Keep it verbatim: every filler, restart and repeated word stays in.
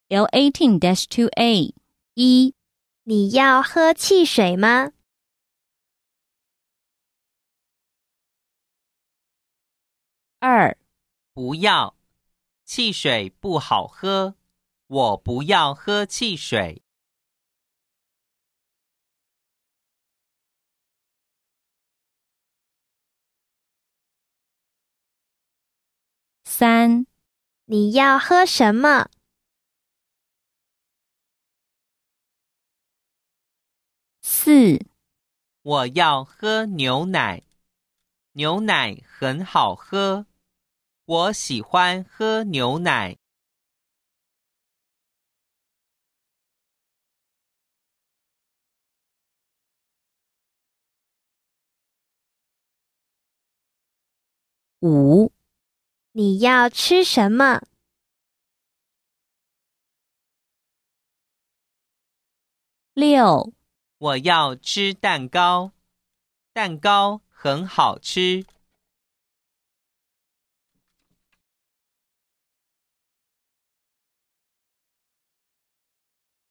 L eighteen dash two A 一， 你要喝汽水吗？ 二， 不要，汽水不好喝，我不要喝汽水。 三， 你要喝什么？ 四， 我要喝牛奶，牛奶很好喝，我喜欢喝牛奶。 五， 你要吃什么？ 六， 我要吃蛋糕，蛋糕很好吃。